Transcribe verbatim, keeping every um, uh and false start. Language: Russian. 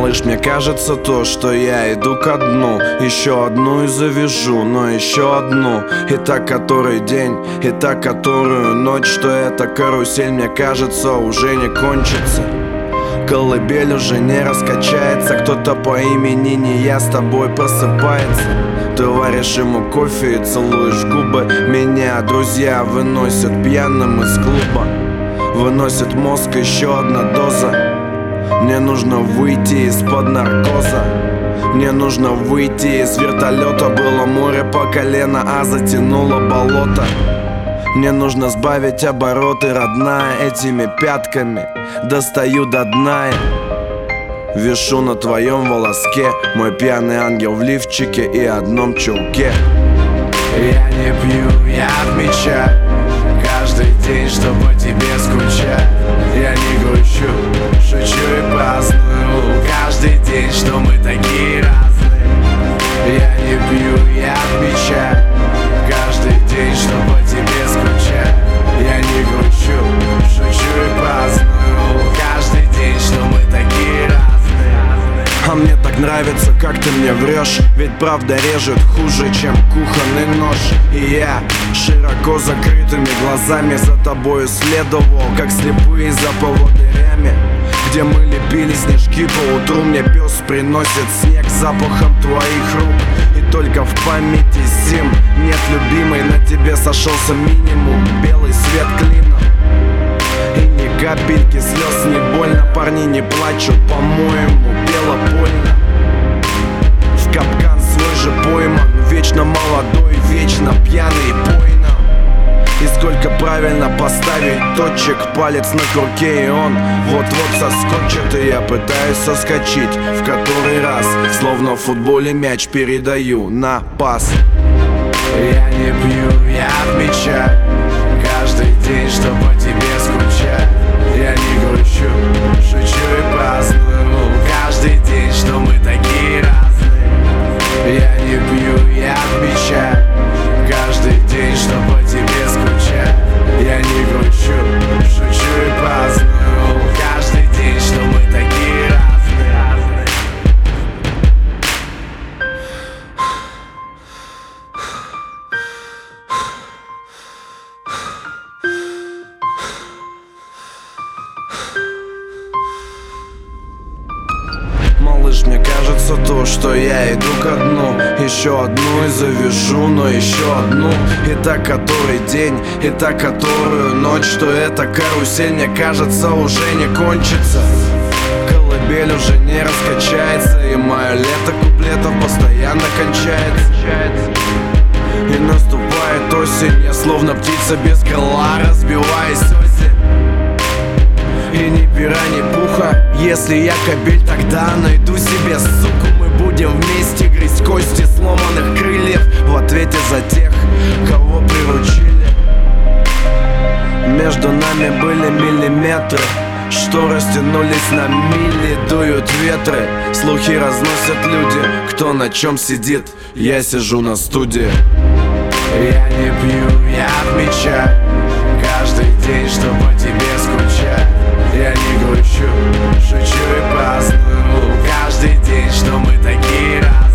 Малыш, мне кажется то, что я иду ко дну. Еще одну и завяжу, но еще одну. И так который день, и так которую ночь. Что эта карусель, мне кажется, уже не кончится. Колыбель уже не раскачается. Кто-то по имени не я с тобой просыпается. Ты варишь ему кофе и целуешь губы. Меня друзья выносят пьяным из клуба. Выносит мозг еще одна доза. Мне нужно выйти из-под наркоза. Мне нужно выйти из вертолета. Было море по колено, а затянуло болото. Мне нужно сбавить обороты, родная. Этими пятками достаю до дна. Вишу на твоем волоске. Мой пьяный ангел в лифчике и одном чулке. Я не пью, я отмечаю каждый день, чтобы тебе скучать. Я не грущу, шучу и праздную каждый день, что мы такие разные. Я не пью, я отмечаю каждый день, чтобы тебе скучать. Я не грущу, шучу и праздную каждый день, что мы такие разные. А мне так нравится, как ты мне врешь. Ведь правда режет хуже, чем кухонный нож. И я широко закрытыми глазами за тобою следовал, как слепые за поводырями. Где мы лепили снежки по утру, мне пес приносит снег запахом твоих рук. И только в памяти зим нет любимой, на тебе сошелся минимум белый свет клином. И ни капельки слез, не больно, парни не плачут, по-моему, бело больно. В капкан свой же пойман, вечно молодой, вечно пьяный и буйно. И сколько правильно поставить точек, палец на курке, и он вот-вот соскочит. И я пытаюсь соскочить в который раз, словно в футболе мяч передаю на пас. Я не пью, я отмечаю каждый день, чтобы тебе скучать. Я не грущу, шучу и праздную каждый день, что мы такие разные. Я не пью, я отмечаю каждый день, чтобы тебе скучать. Я не грущу, шучу и праздную каждый день, что мы такие разные. Малыш, мне кажется то, что я иду ко дну. Еще одну и завяжу, но еще одну. И так который день, и так которую ночь. Что эта карусель, мне кажется, уже не кончится. Колыбель уже не раскачается. И мое лето куплетов постоянно кончается. И наступает осень, я словно птица без крыла, разбиваясь осень. И ни пера, ни пуха. Если я кобель, тогда найду себе суку. Мы будем вместе грызть кости сломанных крыльев в ответе за тех, кого приручили. Между нами были миллиметры, что растянулись на мили. Дуют ветры, слухи разносят люди. Кто на чем сидит, я сижу на студии. Я не пью, я отмечаю каждый день, чтобы тебе скучать. Я не грущу, шучу и праздную каждый день, что мы такие разные.